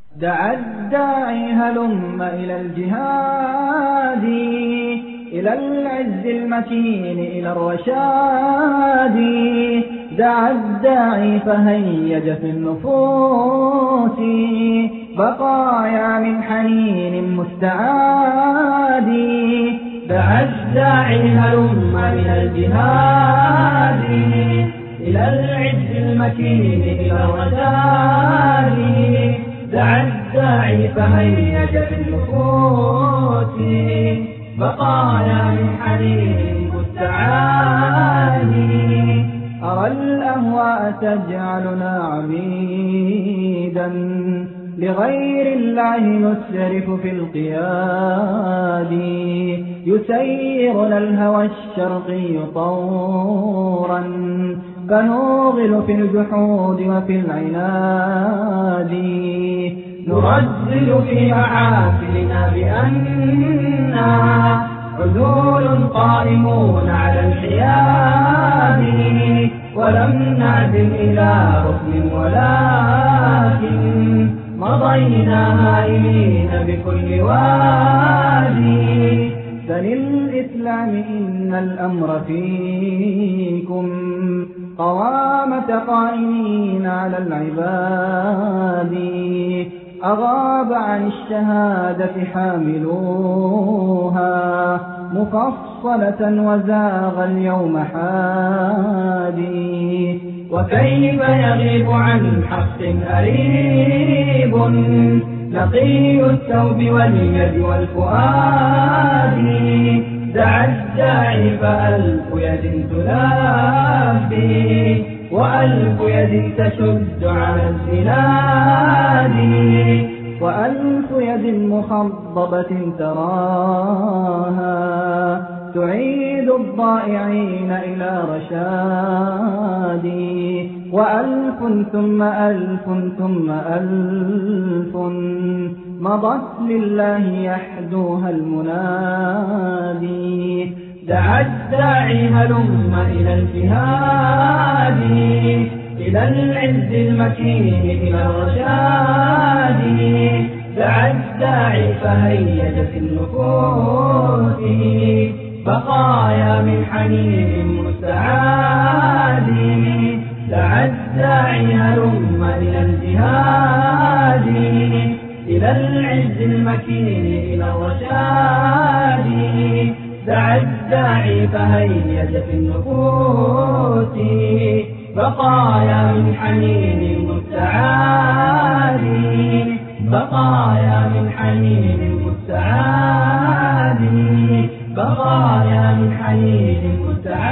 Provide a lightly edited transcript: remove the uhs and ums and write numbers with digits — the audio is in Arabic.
دعا الداعي هلم إلى الجهاد، إلى العز المتين، إلى الرشاد. دعا الداعي فهيج في النفوس بقايا من حنين مستعاد. دعا الداعي هلم إلى الجهاد، إلى العز المتين، إلى الرشاد. دعا الداعي فهيج في النفوس بقايا من حنين مستعاد. أرى الأهواء تجعلنا عبيدا لغير الله نسرف في القياد. يسيرنا الهوى الشرقي طورا فنوغل في الجحود وفي العناد. نرزل في محافلنا بأننا عدول قائمون على الحياد. ولم نعزم إلى ركن ولكن مضينا هائمين بكل وادي. فللإسلام إن الأمر فيكم قوامة قائمين على العباد. أغاب عن الشهادة حاملوها مفصلة وزاغ اليوم حادي. وكيف يغيب عن حق أريب نقي الثوب واليد والفؤاد. دعا الداعي فألف يد تلافي وألف يد تشد على الزناد. وألف يد مخضبة تراها تعيد الضائعين إلى رشاد. وألف ثم ألف ثم ألف مضت لله يحدوها المنادي. دعا الداعي هلم إلى الجهاد، إلى العز المكين، إلى الرشاد. دعا الداعي فهيج في النفوس بقايا من حنين مستعاد. دعا الداعي هلم إلى الجهاد، إلى العز المكين، إلى الرشاد. دعا الداعي فهيج في النفوس بقايا من حنين مستعاد. بقايا من حنين مستعاد. بقايا من حنين مستعاد.